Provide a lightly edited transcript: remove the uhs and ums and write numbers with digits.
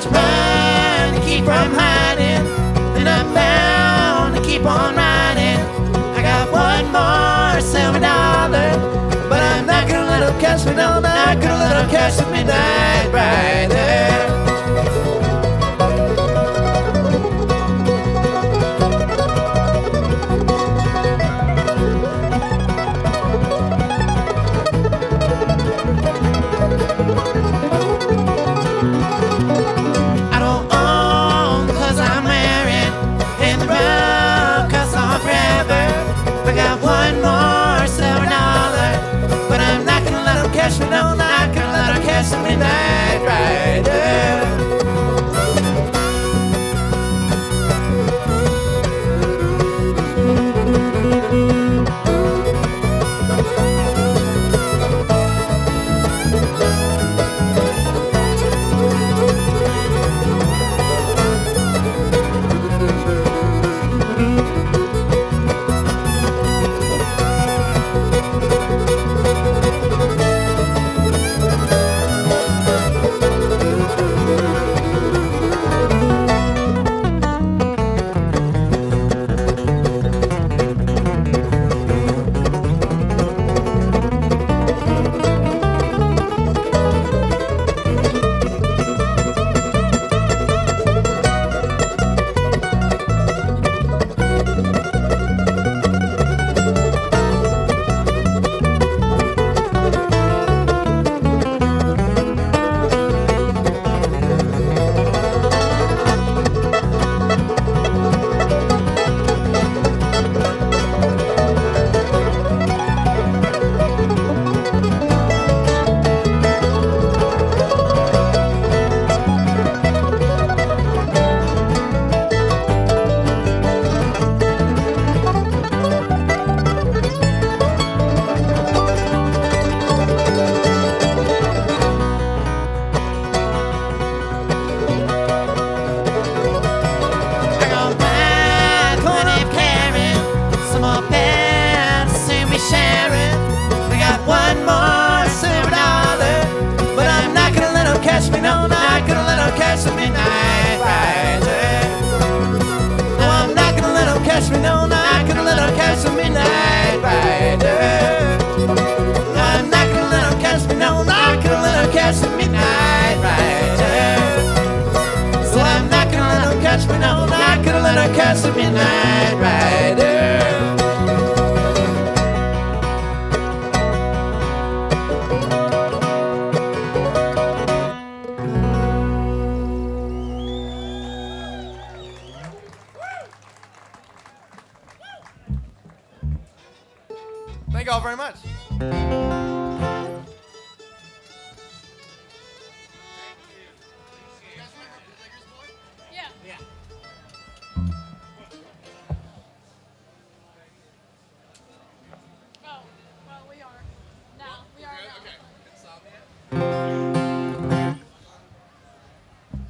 to run to keep from hiding, then I'm bound to keep on riding. I got one more silver dollar, but I'm not gonna let them catch me, no, not gonna let them catch the midnight rider. Catch me, no, not gonna let her catch the midnight rider. Catch me, no, not gonna let her catch the midnight rider. No, I'm not gonna let her catch me, no, not gonna let her catch the midnight rider. No, I'm not gonna let her catch me, no, not gonna let her catch the midnight rider. So I'm not gonna let her catch me, no, not gonna let her catch the midnight rider. Thank you all very much.